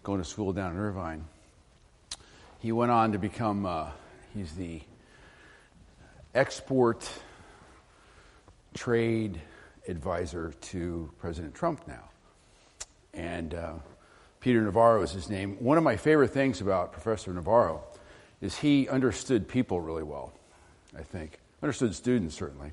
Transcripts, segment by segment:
going to school down in Irvine. He went on to become, he's the export trade advisor to President Trump now. And Peter Navarro is his name. One of my favorite things about Professor Navarro is he understood people really well, I think. Understood students, certainly.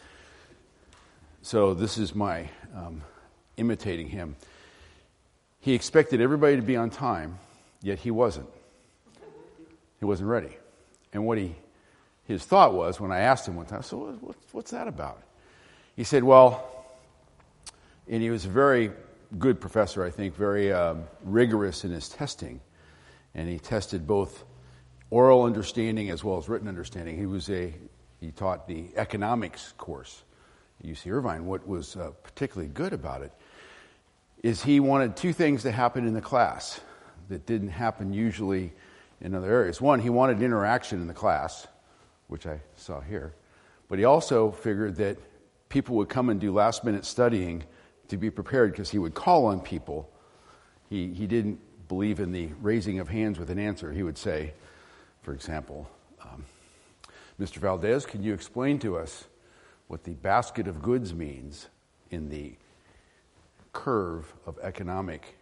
So this is my imitating him. He expected everybody to be on time, yet he wasn't. He wasn't ready. And what his thought was, when I asked him one time, so what's that about? He said, well, and he was a very good professor, I think, very rigorous in his testing. And he tested both oral understanding as well as written understanding. He taught the economics course at UC Irvine. What was particularly good about it is he wanted two things to happen in the class that didn't happen usually in other areas. One, he wanted interaction in the class, which I saw here. But he also figured that people would come and do last-minute studying to be prepared because he would call on people. He didn't believe in the raising of hands with an answer. He would say, for example, Mr. Valdez, can you explain to us what the basket of goods means in the curve of economic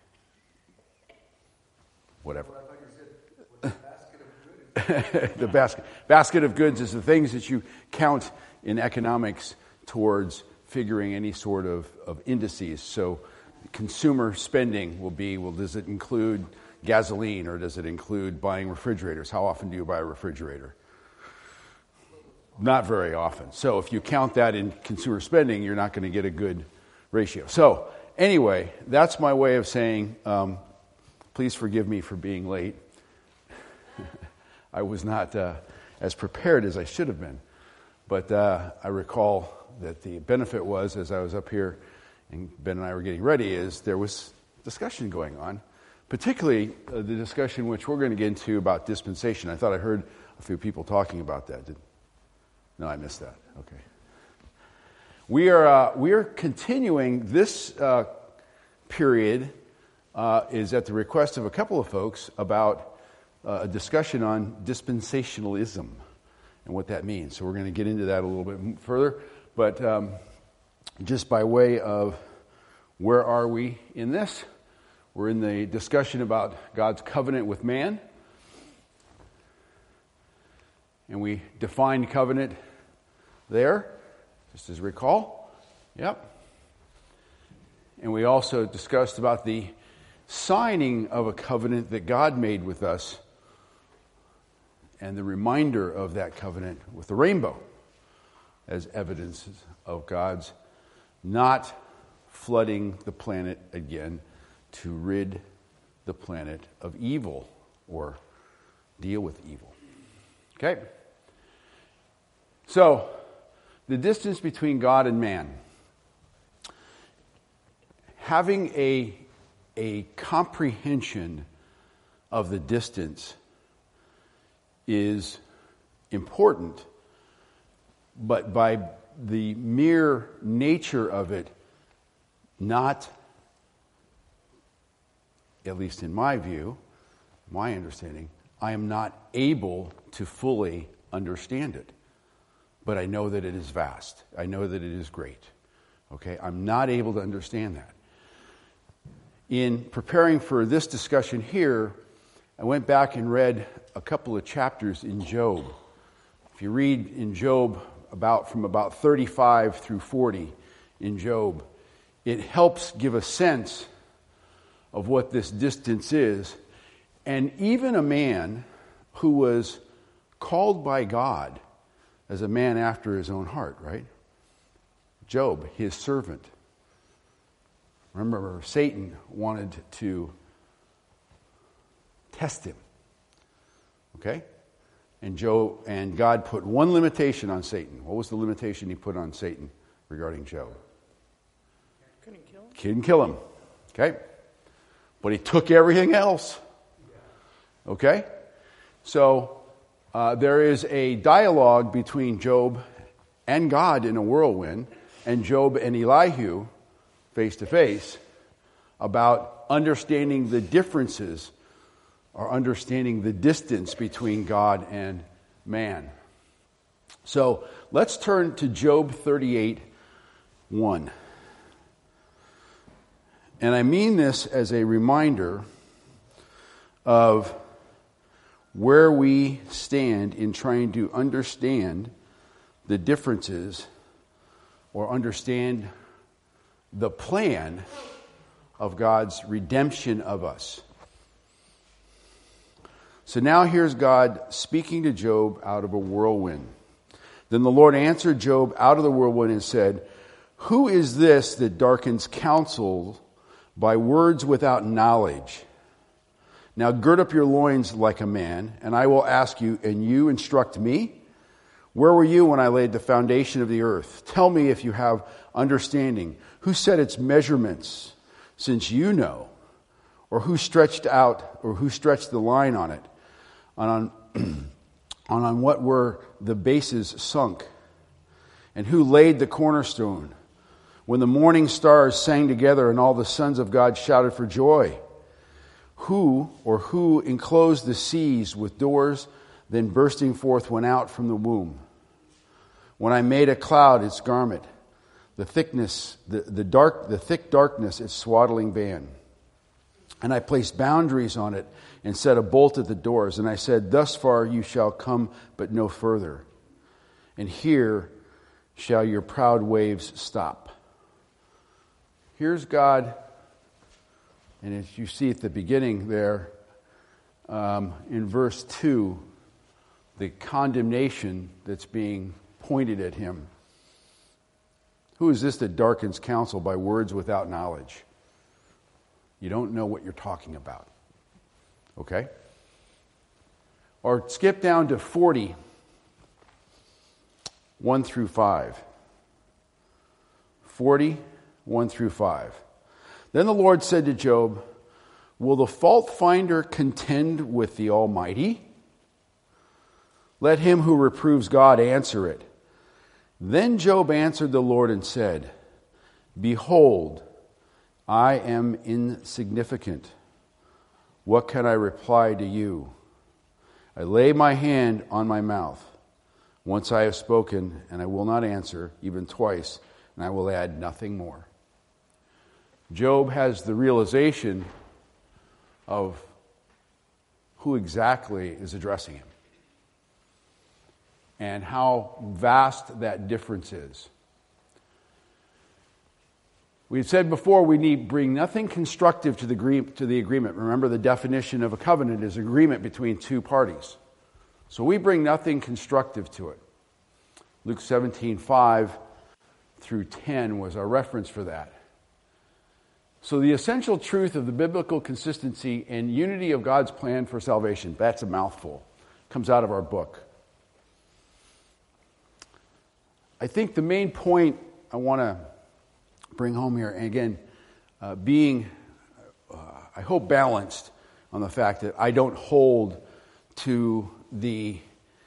whatever? Well, I thought you said what the basket of goods. The basket of goods is the things that you count in economics towards figuring any sort of indices. So consumer spending will be, well, does it include gasoline or does it include buying refrigerators? How often do you buy a refrigerator? Not very often. So if you count that in consumer spending, you're not going to get a good ratio. So anyway, that's my way of saying, please forgive me for being late. I was not as prepared as I should have been. But I recall that the benefit was, as I was up here and Ben and I were getting ready, is there was discussion going on, particularly the discussion which we're going to get into about dispensation. I thought I heard a few people talking about that. No, I missed that. Okay. We are continuing this period is at the request of a couple of folks about a discussion on dispensationalism and what that means. So we're going to get into that a little bit further. But just by way of where are we in this? We're in the discussion about God's covenant with man. And we defined covenant there, just as recall. Yep. And we also discussed about the signing of a covenant that God made with us and the reminder of that covenant with the rainbow as evidence of God's not flooding the planet again to rid the planet of evil or deal with evil. Okay? So, the distance between God and man. Having a comprehension of the distance is important, but by the mere nature of it, not, at least in my view, my understanding, I am not able to fully understand it. But I know that it is vast. I know that it is great. Okay? I'm not able to understand that. In preparing for this discussion here, I went back and read a couple of chapters in Job. If you read in Job from about 35 through 40 in Job, it helps give a sense of what this distance is. And even a man who was called by God as a man after his own heart, right? Job, his servant. Remember, Satan wanted to test him. Okay? And God put one limitation on Satan. What was the limitation he put on Satan regarding Job? Couldn't kill him. Couldn't kill him. Okay? But he took everything else. Okay? So, there is a dialogue between Job and God in a whirlwind, and Job and Elihu face to face about understanding the differences or understanding the distance between God and man. So let's turn to Job 38:1. And I mean this as a reminder of where we stand in trying to understand the differences or understand the plan of God's redemption of us. So now here's God speaking to Job out of a whirlwind. Then the Lord answered Job out of the whirlwind and said, "Who is this that darkens counsel by words without knowledge? Now gird up your loins like a man, and I will ask you, and you instruct me? Where were you when I laid the foundation of the earth? Tell me if you have understanding. Who set its measurements, since you know? Or who stretched the line on it? On what were the bases sunk? And who laid the cornerstone? When the morning stars sang together and all the sons of God shouted for joy? Who enclosed the seas with doors, then bursting forth went out from the womb? When I made a cloud its garment, the thick darkness its swaddling band. And I placed boundaries on it and set a bolt at the doors. And I said, thus far you shall come, but no further. And here shall your proud waves stop." Here's God, and as you see at the beginning there, in verse 2, the condemnation that's being pointed at him. Who is this that darkens counsel by words without knowledge? You don't know what you're talking about. Okay? Or skip down to 40, 1 through 5. 40, 1 through 5. Then the Lord said to Job, "Will the fault finder contend with the Almighty? Let him who reproves God answer it." Then Job answered the Lord and said, "Behold, I am insignificant. What can I reply to you? I lay my hand on my mouth. Once I have spoken, and I will not answer, even twice, and I will add nothing more." Job has the realization of who exactly is addressing him and how vast that difference is. We've said before we need bring nothing constructive to the agreement. Remember, the definition of a covenant is agreement between two parties. So we bring nothing constructive to it. Luke 17:5 through 10 was our reference for that. So the essential truth of the biblical consistency and unity of God's plan for salvation, that's a mouthful, comes out of our book. I think the main point I want to bring home here, and again, being, I hope, balanced on the fact that I don't hold to the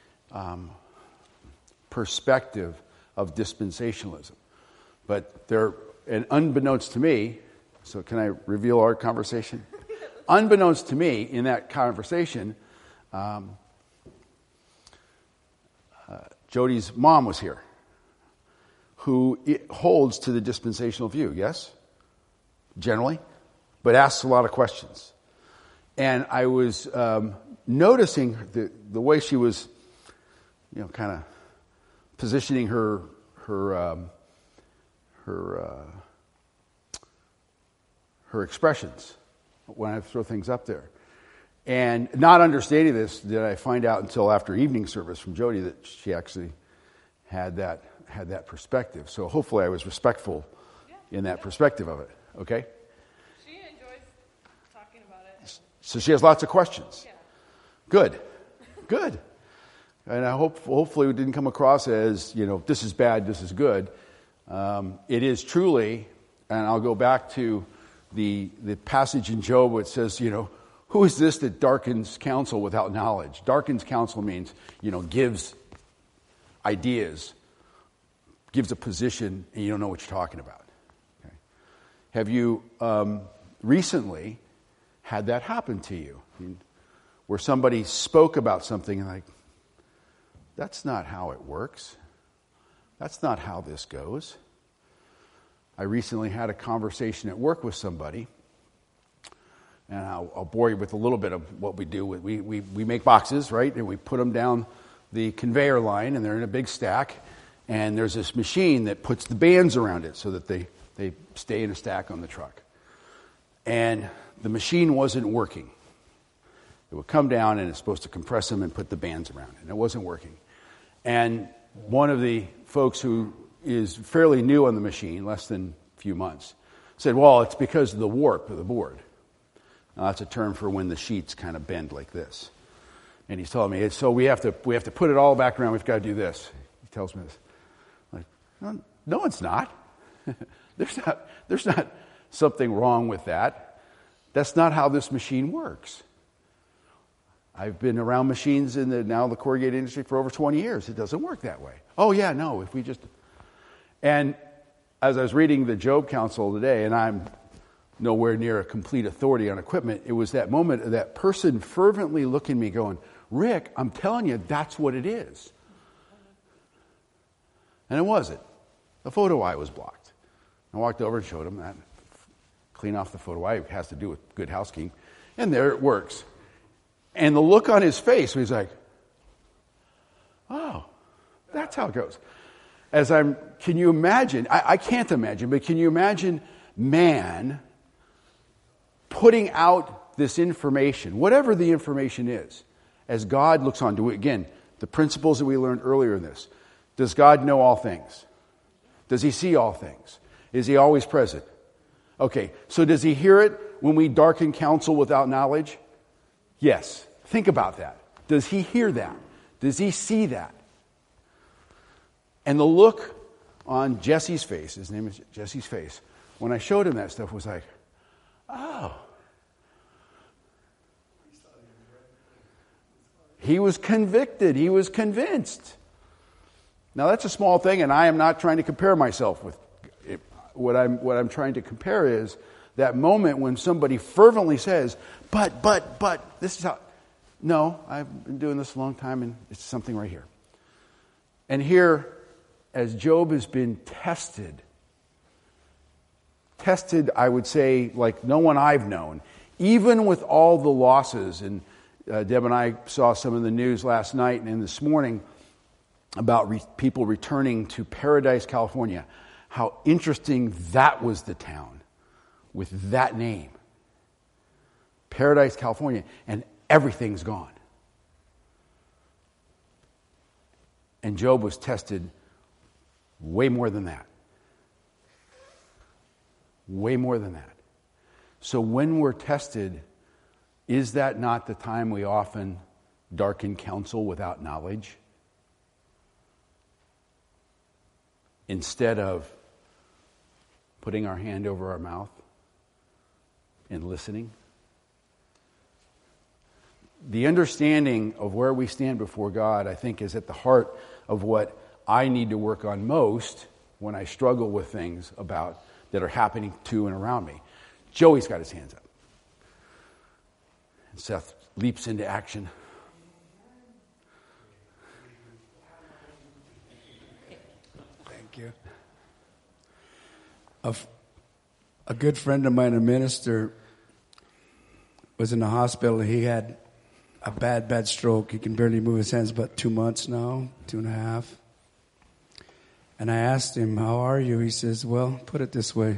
perspective of dispensationalism. But there, and unbeknownst to me, so can I reveal our conversation? Unbeknownst to me, in that conversation, Jody's mom was here, who holds to the dispensational view, yes? Generally, but asks a lot of questions. And I was noticing the way she was, kind of positioning her expressions when I throw things up there. And not understanding this, did I find out until after evening service from Jody that she actually had that perspective. So hopefully I was respectful in that perspective of it. Okay? She enjoys talking about it. So she has lots of questions. Yeah. Good. And I hopefully it didn't come across as, this is bad, this is good. It is truly, and I'll go back to the passage in Job where it says, who is this that darkens counsel without knowledge? Darkens counsel means, gives ideas, gives a position, and you don't know what you're talking about. Okay. Have you recently had that happen to you? Where somebody spoke about something and like, that's not how it works. That's not how this goes. I recently had a conversation at work with somebody, and I'll bore you with a little bit of what we do. We make boxes, right? And we put them down the conveyor line, and they're in a big stack. And there's this machine that puts the bands around it so that they stay in a stack on the truck. And the machine wasn't working. It would come down, and it's supposed to compress them and put the bands around it. And it wasn't working. And one of the folks who is fairly new on the machine, less than a few months, said, well, it's because of the warp of the board. Now, that's a term for when the sheets kind of bend like this. And he's telling me, so we have to put it all back around. We've got to do this. He tells me this. I'm like, no, it's not. There's not something wrong with that. That's not how this machine works. I've been around machines in the corrugated industry for over 20 years. It doesn't work that way. Oh, yeah, no, if we just... And as I was reading the Job Counsel today, and I'm nowhere near a complete authority on equipment, it was that moment of that person fervently looking at me going, Rick, I'm telling you, that's what it is. And it wasn't. The photo eye was blocked. I walked over and showed him that. Clean off the photo eye. It has to do with good housekeeping. And there it works. And the look on his face, he's like, oh, that's how it goes. Can you imagine, I can't imagine, but can you imagine man putting out this information, whatever the information is, as God looks on to it? Again, the principles that we learned earlier in this. Does God know all things? Does he see all things? Is he always present? Okay, so does he hear it when we darken counsel without knowledge? Yes. Think about that. Does he hear that? Does he see that? And the look on Jesse's face, his name is Jesse's face, when I showed him that stuff was like, oh. He was convicted. He was convinced. Now that's a small thing, and I am not trying to compare myself with it. What I'm trying to compare is that moment when somebody fervently says, but, this is how... No, I've been doing this a long time, and it's something right here. And here, as Job has been tested, I would say, like no one I've known, even with all the losses, and Deb and I saw some of the news last night and this morning about people returning to Paradise, California, how interesting that was, the town with that name. Paradise, California, and everything's gone. And Job was tested way more than that. Way more than that. So when we're tested, is that not the time we often darken counsel without knowledge? Instead of putting our hand over our mouth and listening? The understanding of where we stand before God, I think, is at the heart of what I need to work on most when I struggle with things that are happening to and around me. Joey's got his hands up. And Seth leaps into action. Thank you. A good friend of mine, a minister, was in the hospital. He had a bad stroke. He can barely move his hands, about 2 months now, 2.5. And I asked him, how are you? He says, well, put it this way.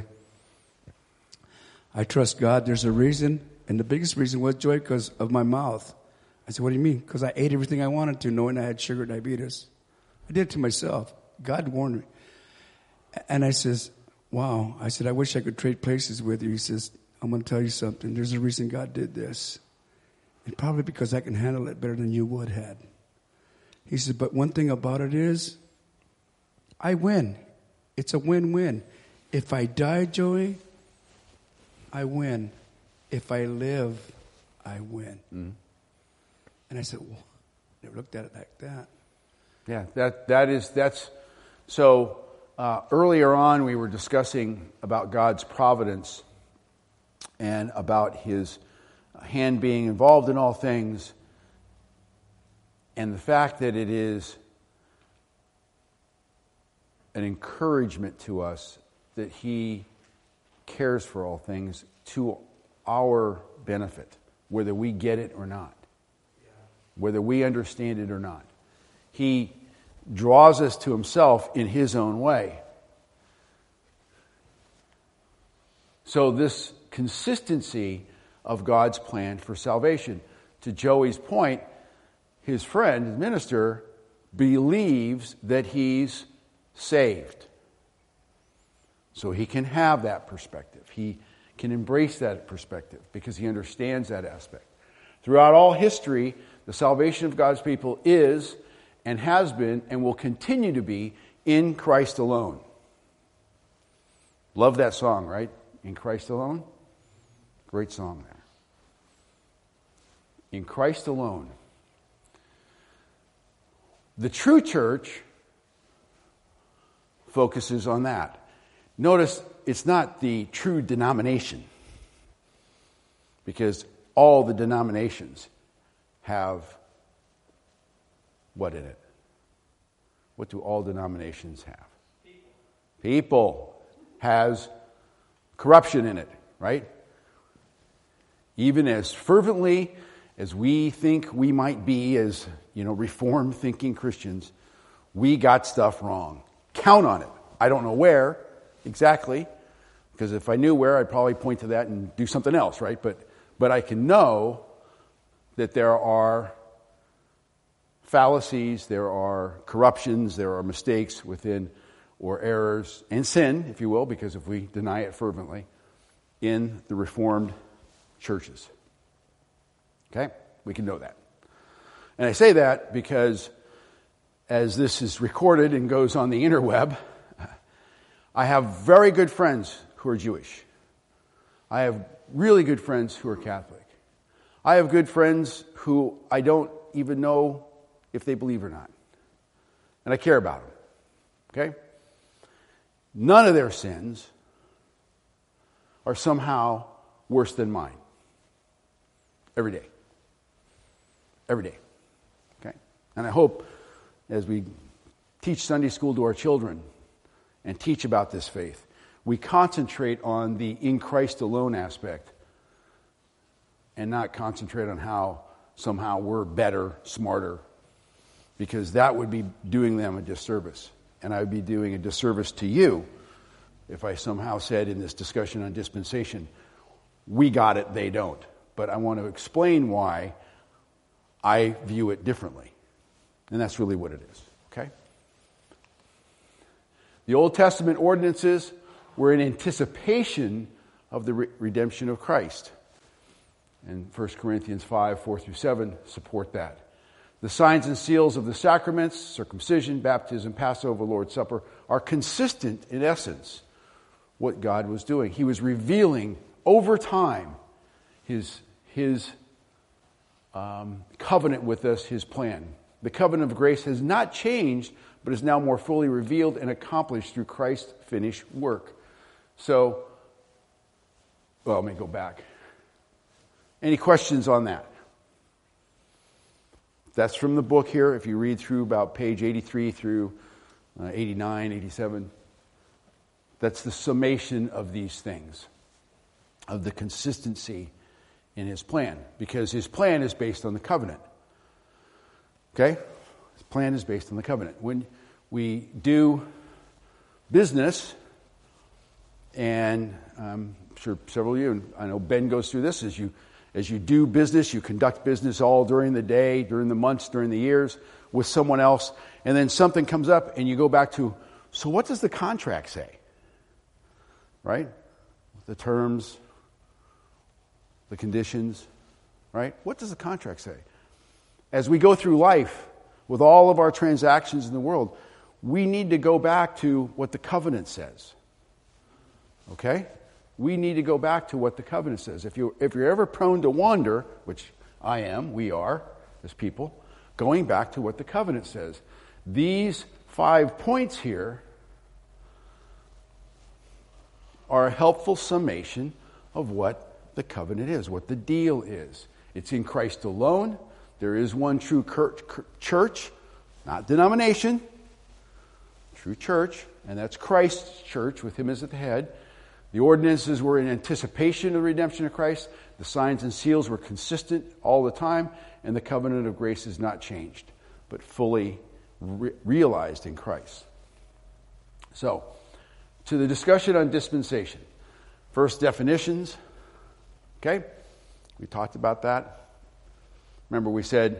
I trust God. There's a reason. And the biggest reason was, Joy, because of my mouth. I said, what do you mean? Because I ate everything I wanted to, knowing I had sugar diabetes. I did it to myself. God warned me. And I says, wow. I said, I wish I could trade places with you. He says, I'm going to tell you something. There's a reason God did this. And probably because I can handle it better than you would had. He says, but one thing about it is, I win. It's a win-win. If I die, Joey, I win. If I live, I win. Mm. And I said, well, I never looked at it like that. Yeah, that's so earlier on we were discussing about God's providence and about his hand being involved in all things, and the fact that it is an encouragement to us that he cares for all things to our benefit, whether we get it or not, whether we understand it or not. He draws us to himself in his own way. So this consistency of God's plan for salvation. To Joey's point, his friend, his minister, believes that he's saved. So he can have that perspective. He can embrace that perspective because he understands that aspect. Throughout all history, the salvation of God's people is and has been and will continue to be in Christ alone. Love that song, right? In Christ alone? Great song there. In Christ alone. The true church focuses on that. Notice it's not the true denomination, because all the denominations have what in it? What do all denominations have? People. Has corruption in it, right? Even as fervently as we think we might be as, reformed thinking Christians, we got stuff wrong. Count on it. I don't know where exactly, because if I knew where, I'd probably point to that and do something else, right? But I can know that there are fallacies, there are corruptions, there are mistakes within, or errors, and sin, if you will, because if we deny it fervently, in the Reformed churches. Okay? We can know that. And I say that because as this is recorded and goes on the interweb, I have very good friends who are Jewish. I have really good friends who are Catholic. I have good friends who I don't even know if they believe or not. And I care about them. Okay? None of their sins are somehow worse than mine. Every day. Every day. Okay? And I hope as we teach Sunday school to our children and teach about this faith, we concentrate on the in Christ alone aspect and not concentrate on how somehow we're better, smarter, because that would be doing them a disservice. And I would be doing a disservice to you if I somehow said in this discussion on dispensation, we got it, they don't. But I want to explain why I view it differently. And that's really what it is. Okay? The Old Testament ordinances were in anticipation of the redemption of Christ. And 1 Corinthians 5, 4 through 7 support that. The signs and seals of the sacraments, circumcision, baptism, Passover, Lord's Supper, are consistent in essence what God was doing. He was revealing over time his covenant with us, his plan. The covenant of grace has not changed, but is now more fully revealed and accomplished through Christ's finished work. So, let me go back. Any questions on that? That's from the book here. If you read through about page 83 through 89, 87, that's the summation of these things, of the consistency in his plan, because his plan is based on the covenant. Okay? His plan is based on the covenant. When we do business, and I'm sure several of you, and I know Ben goes through this, as you do business, you conduct business all during the day, during the months, during the years with someone else, and then something comes up and you go back to, so what does the contract say? Right? The terms, the conditions, right? What does the contract say? As we go through life with all of our transactions in the world, we need to go back to what the covenant says. Okay? We need to go back to what the covenant says. If you're ever prone to wander, which I am, we are, as people, going back to what the covenant says. These 5 points here are a helpful summation of what the covenant is, what the deal is. It's in Christ alone. There is one true church, not denomination, true church, and that's Christ's church with him as at the head. The ordinances were in anticipation of the redemption of Christ. The signs and seals were consistent all the time, and the covenant of grace is not changed, but fully realized in Christ. So, to the discussion on dispensation. First, definitions. Okay? We talked about that. Remember, we said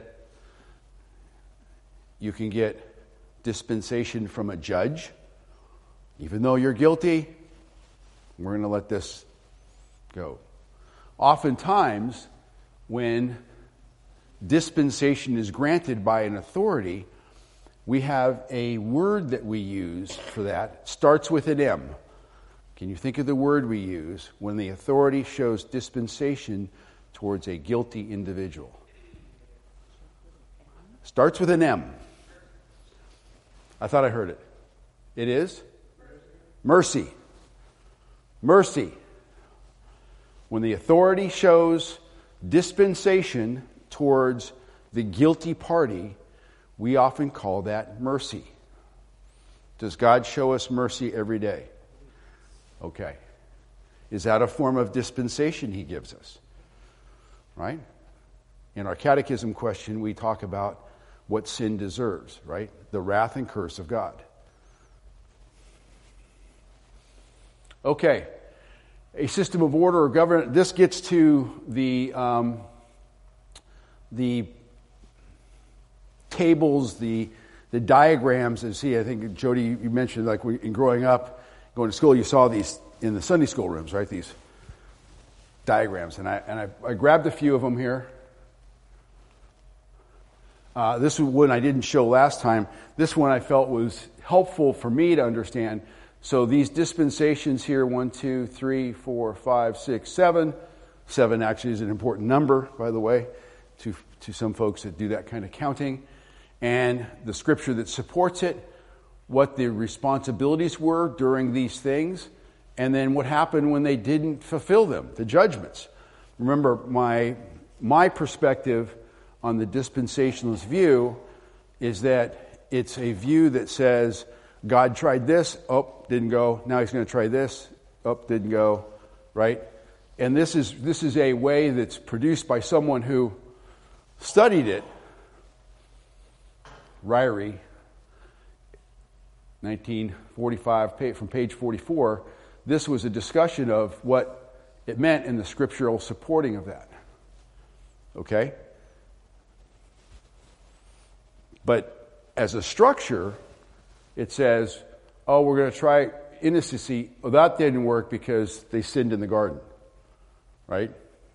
you can get dispensation from a judge. Even though you're guilty, we're going to let this go. Oftentimes, when dispensation is granted by an authority, we have a word that we use for that. It starts with an M. Can you think of the word we use when the authority shows dispensation towards a guilty individual? Starts with an M. I thought I heard it. It is? Mercy. Mercy. When the authority shows dispensation towards the guilty party, we often call that mercy. Does God show us mercy every day? Okay. Is that a form of dispensation he gives us? Right? In our catechism question, we talk about what sin deserves, right? The wrath and curse of God. Okay. A system of order or governance. This gets to the tables, the diagrams. And see, I think, Jody, you mentioned, like, in growing up, going to school, you saw these in the Sunday school rooms, right? These diagrams. And I grabbed a few of them here. This one I didn't show last time. This one I felt was helpful for me to understand. So these dispensations here, 1, 2, 3, 4, 5, 6, 7. 7 actually is an important number, by the way, to some folks that do that kind of counting. And the scripture that supports it, what the responsibilities were during these things, and then what happened when they didn't fulfill them, the judgments. Remember, my perspective on the dispensationalist view is that it's a view that says, God tried this, didn't go. Now he's going to try this, didn't go, right? And this is a way that's produced by someone who studied it. Ryrie, 1945, from page 44. This was a discussion of what it meant in the scriptural supporting of that. Okay? But as a structure, it says, we're going to try innocency. Well, that didn't work because they sinned in the garden. Right?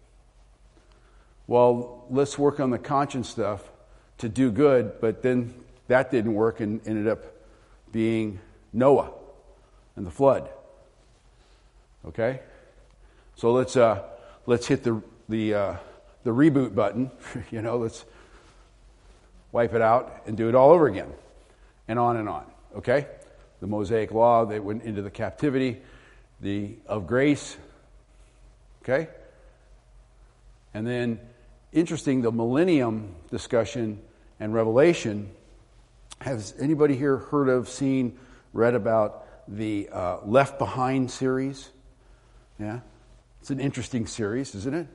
Well, let's work on the conscience stuff to do good, but then that didn't work and ended up being Noah and the flood. Okay? So let's hit the reboot button. Let's wipe it out and do it all over again. And on and on. Okay? The Mosaic Law, they went into the captivity of grace. Okay? And then, interesting, the millennium discussion and Revelation. Has anybody here read about the Left Behind series? Yeah? It's an interesting series, isn't it?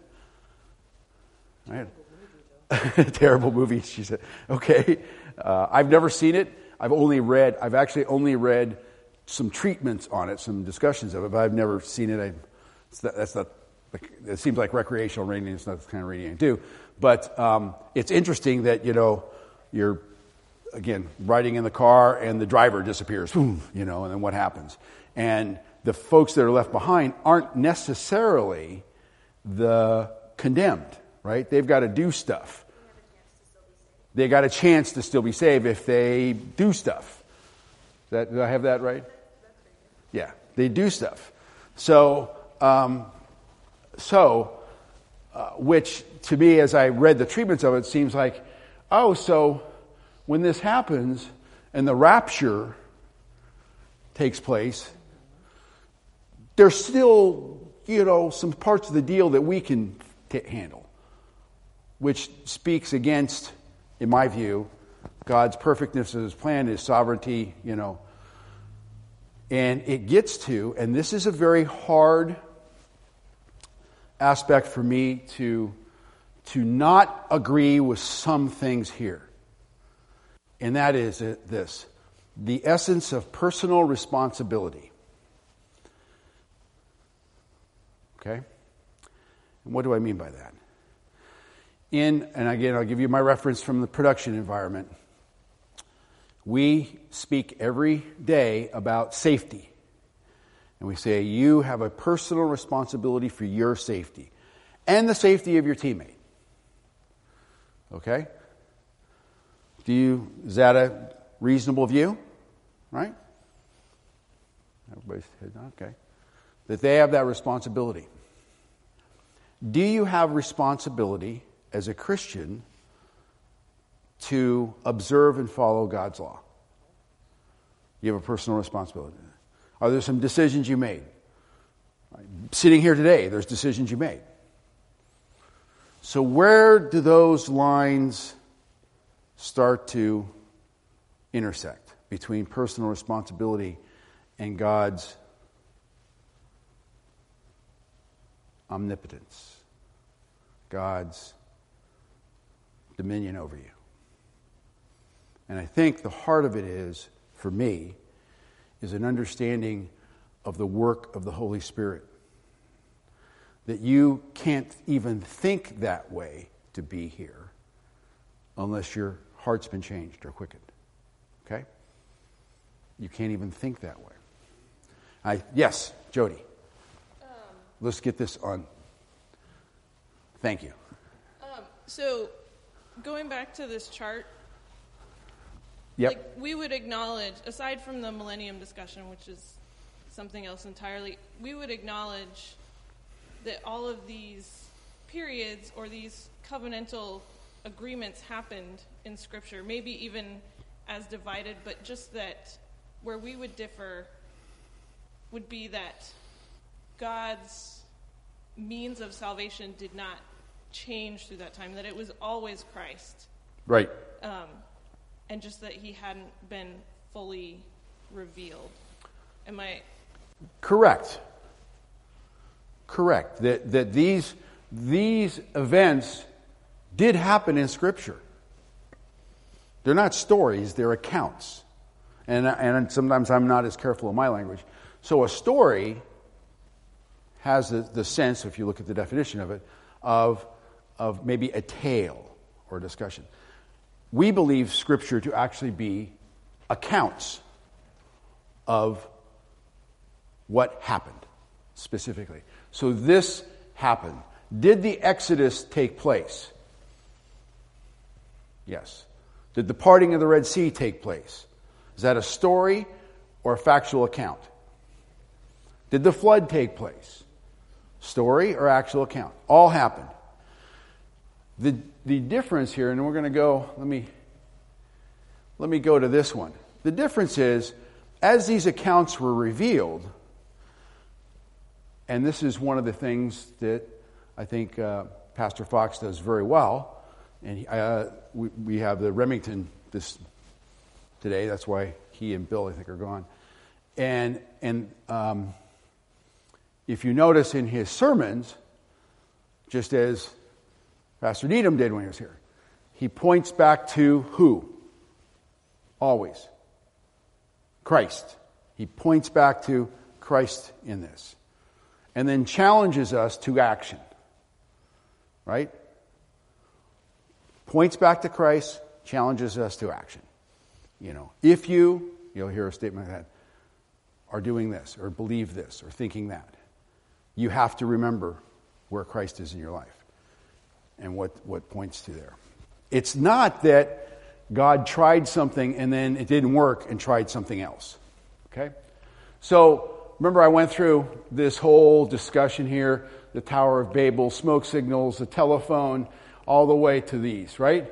Right? Terrible movie, she said. Okay. I've never seen it. I've actually only read some treatments on it, some discussions of it, but I've never seen it. It seems like recreational reading. It's not the kind of reading I do. But it's interesting that, you're, again, riding in the car and the driver disappears, and then what happens? And the folks that are left behind aren't necessarily the condemned, right? They've got to do stuff. They got a chance to still be saved if they do stuff. Do I have that right? Yeah, they do stuff. So, which to me, as I read the treatments of it, seems like, so when this happens and the rapture takes place, there's still some parts of the deal that we can handle, which speaks against, in my view, God's perfectness of his plan, his sovereignty, And it gets to, and this is a very hard aspect for me to not agree with some things here. And that is this: the essence of personal responsibility. Okay? And what do I mean by that? And again, I'll give you my reference from the production environment. We speak every day about safety. And we say, you have a personal responsibility for your safety and the safety of your teammate. Okay? Is that a reasonable view? Right? Everybody's head nod, okay. That they have that responsibility. Do you have responsibility as a Christian to observe and follow God's law? You have a personal responsibility. Are there some decisions you made? Sitting here today, there's decisions you made. So where do those lines start to intersect between personal responsibility and God's omnipotence, God's dominion over you? And I think the heart of it is, for me, is an understanding of the work of the Holy Spirit. That you can't even think that way to be here unless your heart's been changed or quickened. Okay? You can't even think that way. Yes, Jody. Let's get this on. Thank you. So, going back to this chart, yep. we would acknowledge, aside from the millennium discussion, which is something else entirely, we would acknowledge that all of these periods or these covenantal agreements happened in Scripture, maybe even as divided, but just that where we would differ would be that God's means of salvation did not change through that time, that it was always Christ. Right. And just that he hadn't been fully revealed. Am I... Correct. That these events did happen in Scripture. They're not stories, they're accounts. And sometimes I'm not as careful in my language. So a story has the sense, if you look at the definition of it, of maybe a tale or a discussion. We believe Scripture to actually be accounts of what happened specifically. So this happened. Did the Exodus take place? Yes. Did the parting of the Red Sea take place? Is that a story or a factual account? Did the flood take place? Story or actual account? All happened. The difference here, and we're going to go, let me go to this one. The difference is, as these accounts were revealed, and this is one of the things that I think Pastor Fox does very well, and we have the Remington this today. That's why he and Bill, I think, are gone. And if you notice in his sermons, just as Pastor Needham did when he was here, he points back to who? Always. Christ. He points back to Christ in this. And then challenges us to action. Right? Points back to Christ, challenges us to action. If you'll hear a statement like that, are doing this, or believe this, or thinking that, you have to remember where Christ is in your life and what points to there. It's not that God tried something and then it didn't work and tried something else. Okay? So, remember I went through this whole discussion here, the Tower of Babel, smoke signals, the telephone, all the way to these, right?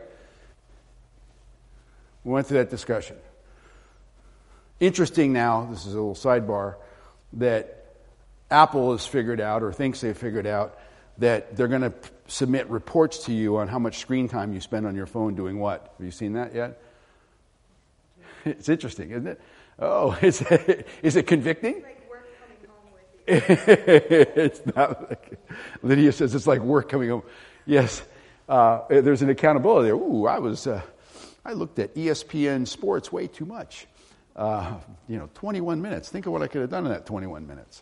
We went through that discussion. Interesting now, this is a little sidebar, that Apple has figured out, or thinks they've figured out, that they're going to submit reports to you on how much screen time you spend on your phone doing what. Have you seen that yet? It's interesting, isn't it? Oh, is it convicting? Like work coming home with you. It's not like, Lydia says it's like work coming home. Yes, there's an accountability there. Ooh, I looked at ESPN Sports way too much. 21 minutes. Think of what I could have done in that 21 minutes.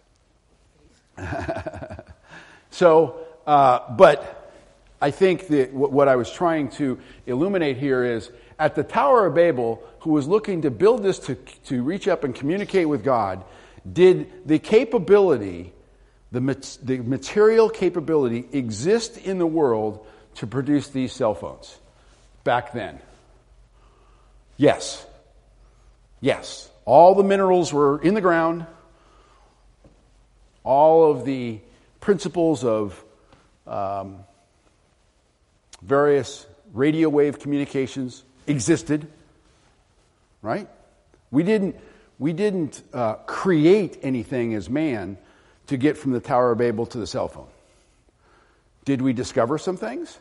But I think that what I was trying to illuminate here is, at the Tower of Babel, who was looking to build this to reach up and communicate with God, did the capability, the material capability, exist in the world to produce these cell phones back then? Yes. Yes. All the minerals were in the ground. All of the principles of various radio wave communications existed, right? We didn't create anything as man to get from the Tower of Babel to the cell phone. Did we discover some things?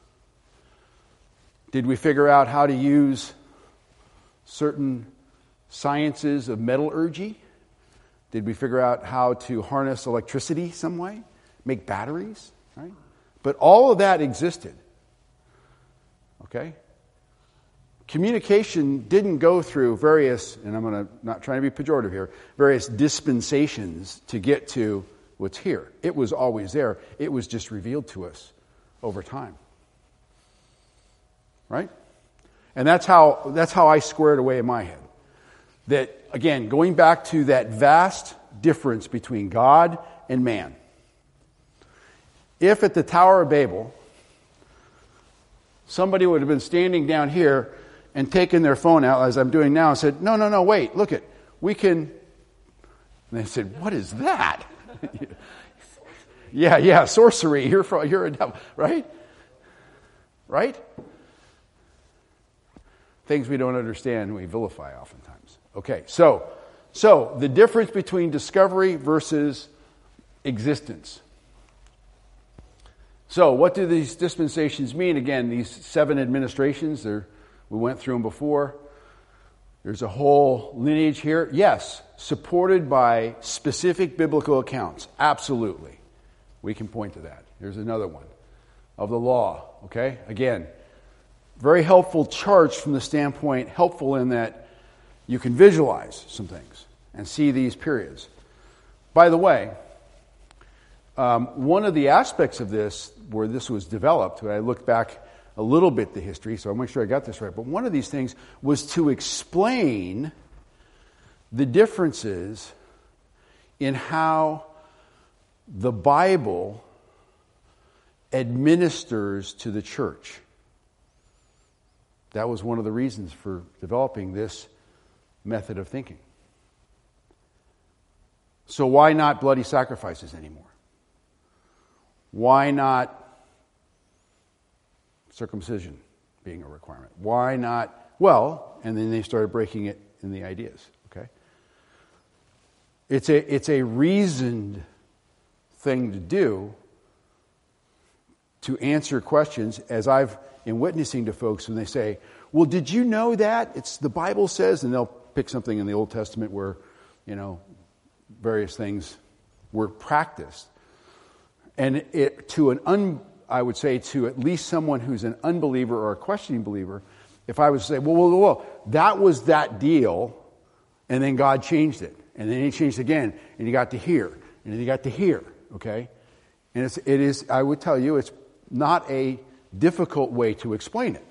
Did we figure out how to use certain sciences of metallurgy? Did we figure out how to harness electricity some way? Make batteries, right? But all of that existed. Okay? Communication didn't go through various, and I'm not trying to be pejorative here, various dispensations to get to what's here. It was always there. It was just revealed to us over time. Right? And that's how I square it away in my head. That, again, going back to that vast difference between God and man. If at the Tower of Babel, somebody would have been standing down here and taken their phone out, as I'm doing now, and said, no, wait, look it, we can... And they said, what is that? yeah, sorcery, you're a devil, right? Right? Things we don't understand, we vilify oftentimes. Okay, so the difference between discovery versus existence. So what do these dispensations mean? Again, these 7 administrations, we went through them before. There's a whole lineage here. Yes, supported by specific biblical accounts. Absolutely. We can point to that. Here's another one of the law. Okay? Again, very helpful charts from the standpoint, helpful in that you can visualize some things and see these periods. By the way, one of the aspects of this, where this was developed, when I looked back a little bit the history, so I'll make sure I got this right, but one of these things was to explain the differences in how the Bible administers to the church. That was one of the reasons for developing this method of thinking. So why not bloody sacrifices anymore? Why not circumcision being a requirement? Why not? Well, and then they started breaking it in the ideas. Okay, it's a reasoned thing to do to answer questions, as I've in witnessing to folks when they say, "Well, did you know that it's the Bible says?" And they'll pick something in the Old Testament where various things were practiced. And I would say to at least someone who's an unbeliever or a questioning believer, if I was to say, well, that was that deal, and then God changed it, and then He changed it again, and you got to here, and then you got to here, okay? And it is, I would tell you, it's not a difficult way to explain it.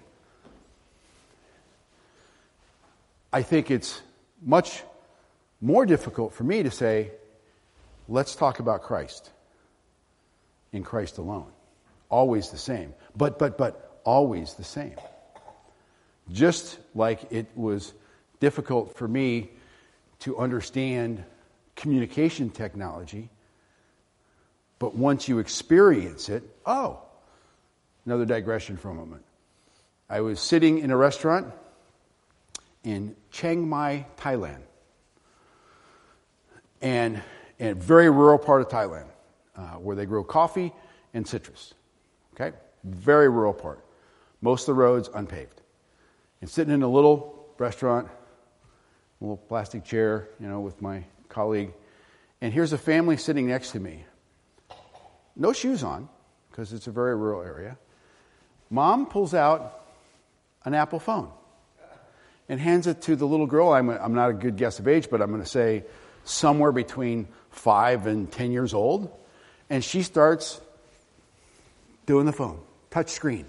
I think it's much more difficult for me to say, let's talk about Christ. In Christ alone. Always the same. But always the same. Just like it was difficult for me to understand communication technology, but once you experience it, another digression for a moment. I was sitting in a restaurant in Chiang Mai, Thailand. And in a very rural part of Thailand, where they grow coffee and citrus. Okay? Very rural part. Most of the roads unpaved. And sitting in a little restaurant, a little plastic chair, with my colleague, and here's a family sitting next to me. No shoes on, because it's a very rural area. Mom pulls out an Apple phone and hands it to the little girl. I'm not a good guess of age, but I'm going to say somewhere between 5 and 10 years old. And she starts doing the phone. Touch screen,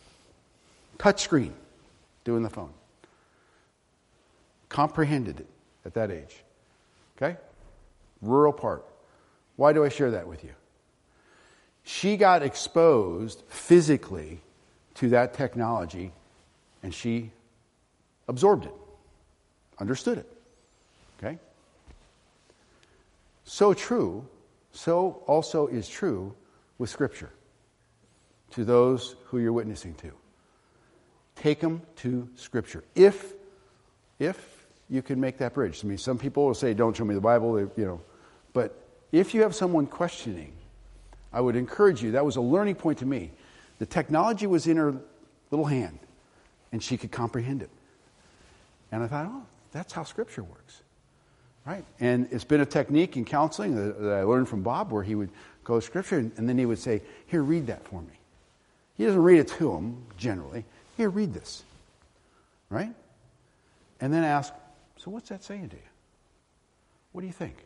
doing the phone. Comprehended it at that age. Okay? Rural part. Why do I share that with you? She got exposed physically to that technology, and she absorbed it, understood it. Okay? So also is true with Scripture to those who you're witnessing to. Take them to Scripture. If you can make that bridge. I mean, some people will say, don't show me the Bible, but if you have someone questioning, I would encourage you. That was a learning point to me. The technology was in her little hand, and she could comprehend it. And I thought, that's how Scripture works. Right? And it's been a technique in counseling that I learned from Bob, where he would go to Scripture, and then he would say, here, read that for me. He doesn't read it to him, generally. Here, read this. Right? And then ask, so what's that saying to you? What do you think?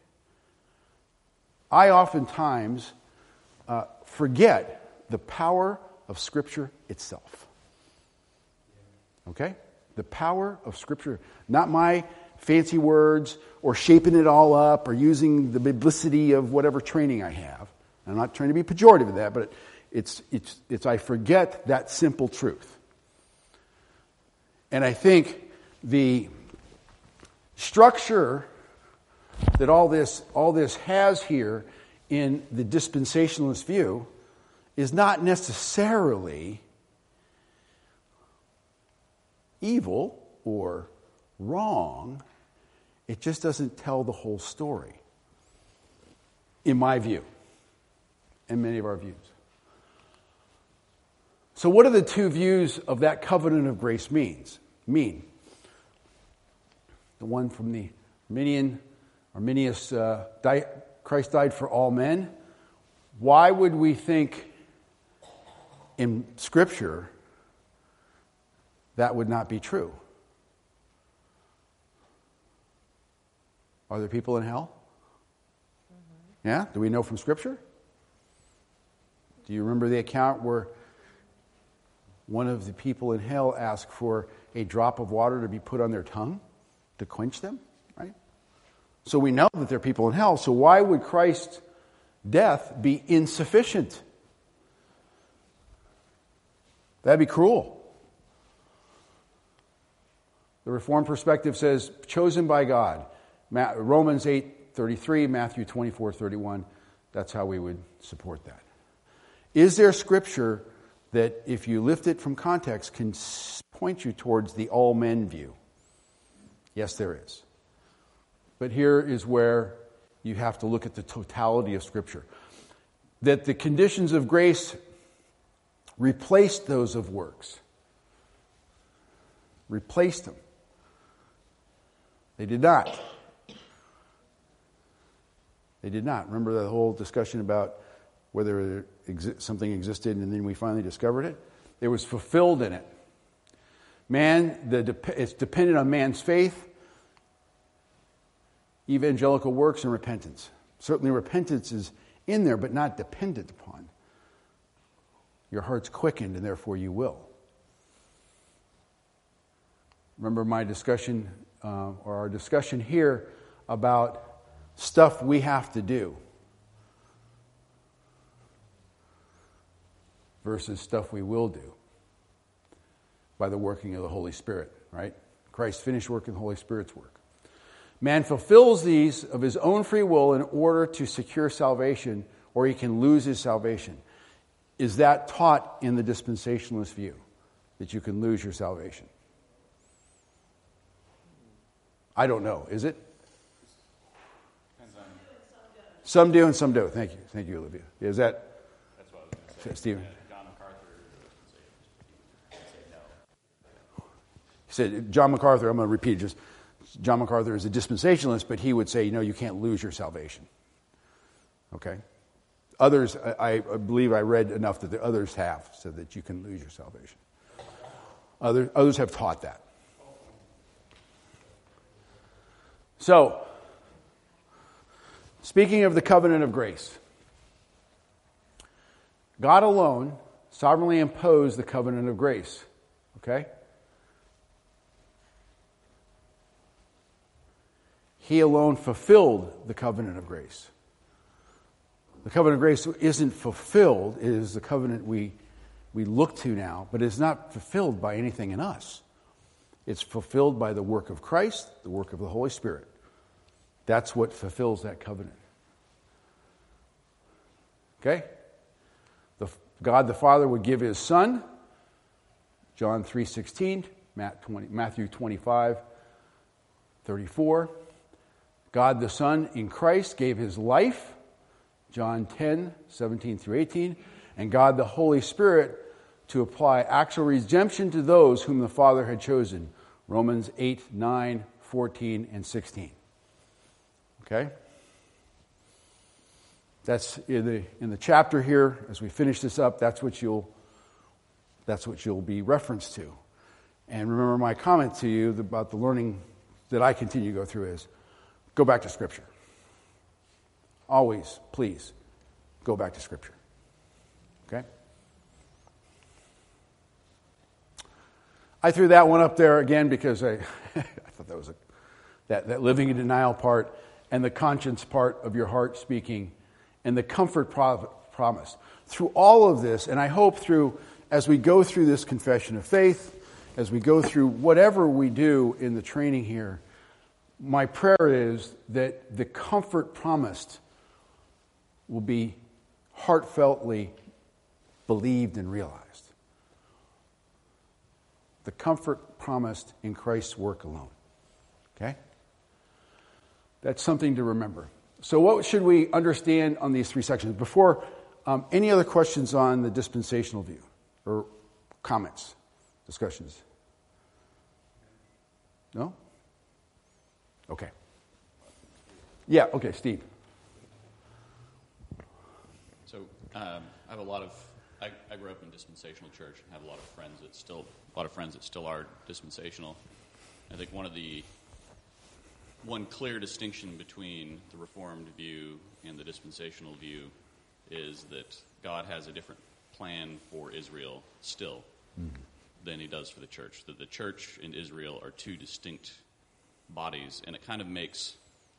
I oftentimes forget the power of Scripture itself. Okay? The power of Scripture. Not my fancy words or shaping it all up or using the biblicity of whatever training I have. I'm not trying to be pejorative of that, but it's I forget that simple truth. And I think the structure that all this has here in the dispensationalist view is not necessarily evil or wrong. It just doesn't tell the whole story, in my view, and many of our views. So what do the two views of that covenant of grace mean? The one from the Arminius, Christ died for all men. Why would we think in Scripture that would not be true? Are there people in hell? Mm-hmm. Yeah? Do we know from Scripture? Do you remember the account where one of the people in hell asked for a drop of water to be put on their tongue to quench them? Right? So we know that there are people in hell. So why would Christ's death be insufficient? That'd be cruel. The Reformed perspective says, chosen by God. Romans 8:33, Matthew 24:31. That's how we would support that. Is there Scripture that, if you lift it from context, can point you towards the all men view? Yes, there is. But here is where you have to look at the totality of Scripture. That the conditions of grace replaced those of works. Replaced them. They did not. They did not. Remember the whole discussion about whether something existed and then we finally discovered it? It was fulfilled in it. It's dependent on man's faith, evangelical works, and repentance. Certainly repentance is in there, but not dependent upon. Your heart's quickened, and therefore you will. Remember my discussion, or our discussion here, about stuff we have to do versus stuff we will do by the working of the Holy Spirit, right? Christ's finished work and the Holy Spirit's work. Man fulfills these of his own free will in order to secure salvation, or he can lose his salvation. Is that taught in the dispensationalist view, that you can lose your salvation? I don't know. Is it? Some do and some don't. Thank you, Olivia. Is that? That's what I was going to say. Stephen. John MacArthur would say no. He said, John MacArthur, I'm going to repeat it, just John MacArthur is a dispensationalist, but he would say, you can't lose your salvation. Okay? Others, I believe I read enough that the others have said that you can lose your salvation. Others have taught that. So, speaking of the covenant of grace, God alone sovereignly imposed the covenant of grace. Okay? He alone fulfilled the covenant of grace. The covenant of grace isn't fulfilled. It is the covenant we look to now, but it's not fulfilled by anything in us. It's fulfilled by the work of Christ, the work of the Holy Spirit. That's what fulfills that covenant. Okay? God the Father would give his Son, John 3:16, Matthew 25:34. God the Son in Christ gave his life, John 10:17-18, and God the Holy Spirit to apply actual redemption to those whom the Father had chosen, Romans 8:9-14 and 16. Okay? That's in the chapter here. As we finish this up, that's what you'll be referenced to. And remember my comment to you about the learning that I continue to go through is go back to Scripture. Always, please, go back to Scripture. Okay? I threw that one up there again because I thought that was that living in denial part and the conscience part of your heart speaking and the comfort promise. Through all of this, and I hope as we go through this confession of faith, as we go through whatever we do in the training here, my prayer is that the comfort promised will be heartfeltly believed and realized. The comfort promised in Christ's work alone. Okay? That's something to remember. So what should we understand on these three sections? Before, any other questions on the dispensational view? Or comments, discussions? No? Okay. Yeah, okay, Steve. So I have I grew up in dispensational church and have a lot of friends that still are dispensational. I think one clear distinction between the Reformed view and the dispensational view is that God has a different plan for Israel still than he does for the church. That the church and Israel are two distinct bodies, and it kind of makes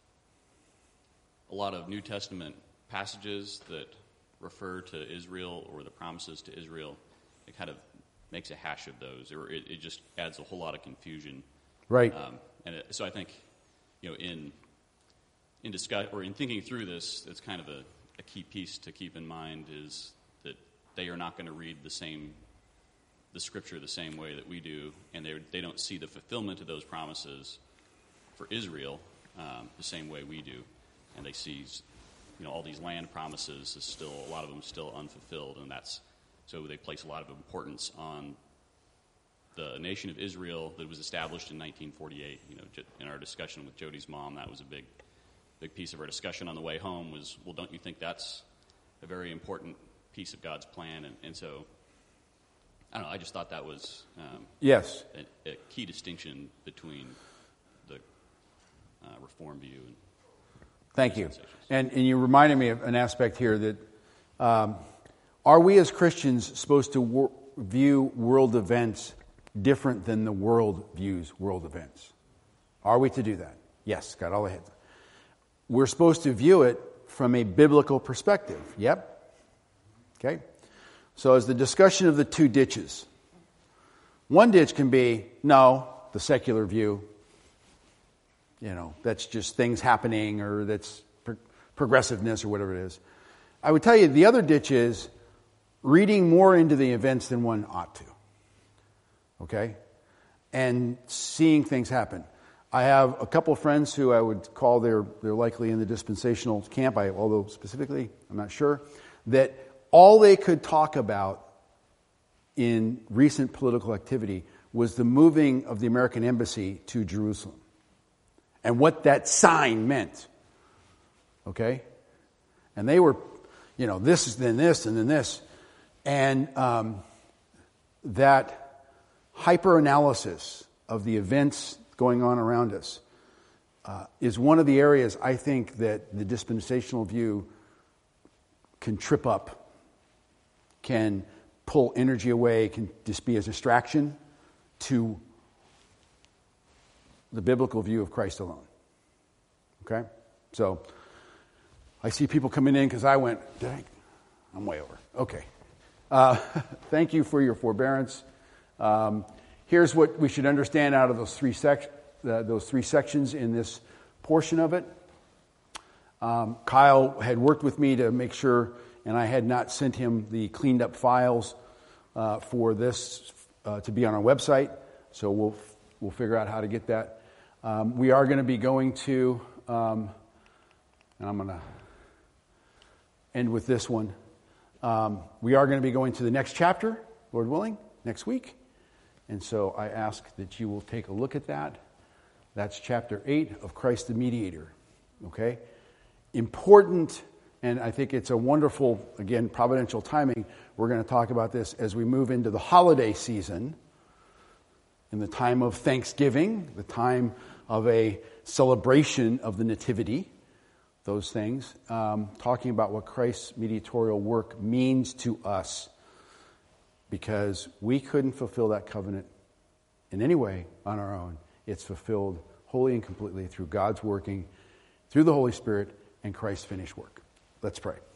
a lot of New Testament passages that refer to Israel or the promises to Israel, it kind of makes a hash of those, or it just adds a whole lot of confusion. Right. So I think, in thinking through this, it's kind of a key piece to keep in mind is that they are not going to read the Scripture the same way that we do, and they don't see the fulfillment of those promises for Israel the same way we do, and they see all these land promises is still, a lot of them still unfulfilled, and so they place a lot of importance on the nation of Israel that was established in 1948. In our discussion with Jody's mom, that was a big piece of our discussion on the way home was, well, don't you think that's a very important piece of God's plan? And so, I don't know, I just thought that was yes, a key distinction between the Reform view and thank you. And you reminded me of an aspect here that are we as Christians supposed to view world events different than the world views world events? Are we to do that? Yes, got all ahead. We're supposed to view it from a biblical perspective. Yep. Okay. So as the discussion of the two ditches, one ditch can be, no, the secular view, that's just things happening, or that's progressiveness, or whatever it is. I would tell you the other ditch is reading more into the events than one ought to. Okay? And seeing things happen. I have a couple of friends who I would call they're likely in the dispensational camp, although specifically, I'm not sure, that all they could talk about in recent political activity was the moving of the American embassy to Jerusalem and what that sign meant. Okay? And they were, this is then this and then this. And that hyper-analysis of the events going on around us is one of the areas I think that the dispensational view can trip up, can pull energy away, can just be a distraction to the biblical view of Christ alone. Okay? So, I see people coming in because I went, I'm way over. Okay. Thank you for your forbearance. Here's what we should understand out of those three sections in this portion of it. Kyle had worked with me to make sure, and I had not sent him the cleaned up files for this to be on our website. So we'll figure out how to get that. We are going to be going to, and I'm going to end with this one. We are going to be going to the next chapter, Lord willing, next week. And so I ask that you will take a look at that. That's chapter 8 of Christ the Mediator. Okay? Important, and I think it's a wonderful, again, providential timing. We're going to talk about this as we move into the holiday season, in the time of Thanksgiving, the time of a celebration of the Nativity, those things, talking about what Christ's mediatorial work means to us, because we couldn't fulfill that covenant in any way on our own. It's fulfilled wholly and completely through God's working, through the Holy Spirit, and Christ's finished work. Let's pray.